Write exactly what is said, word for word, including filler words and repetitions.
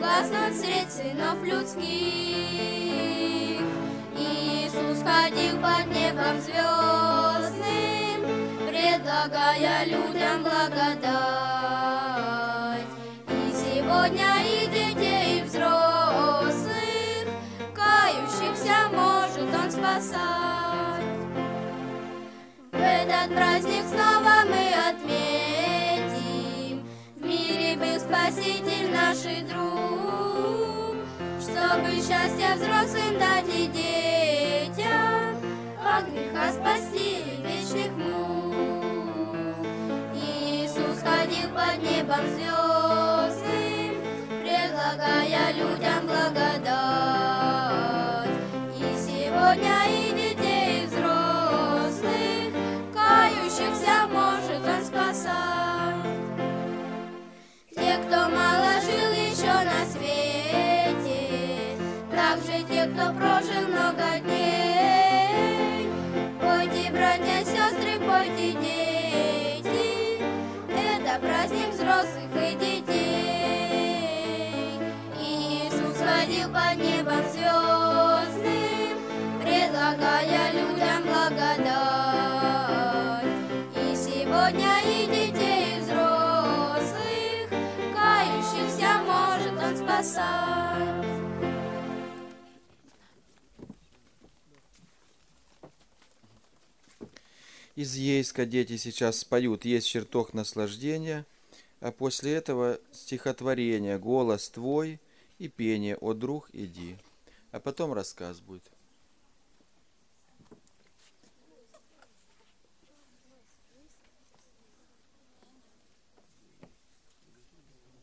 угаснуть средь сынов людских. Иисус ходил под небом звездным, предлагая людям благодать. И сегодня и детей, и взрослых, кающихся может Он спасать. В этот праздник снова мы отметим, в мире был Спаситель наш и друг, чтобы счастье взрослым дать и детям, от греха спасти и вечных мук. Иисус ходил под небом звездным, предлагая людям благодать. И сегодня и детей, и взрослых, кающихся может Он спасать. Те, кто мало жил еще на свете, также те, кто прожил много дней. Пойте, братья, сестры, пойте, дети, это праздник взрослых и детей. Иисус ходил под небом звездным, предлагая людям благодать. И сегодня и детей, и взрослых, кающихся может Он спасать. Из Ейска дети сейчас споют «Есть чертог наслаждения», а после этого стихотворение «Голос твой» и пение «О, друг, иди». А потом рассказ будет.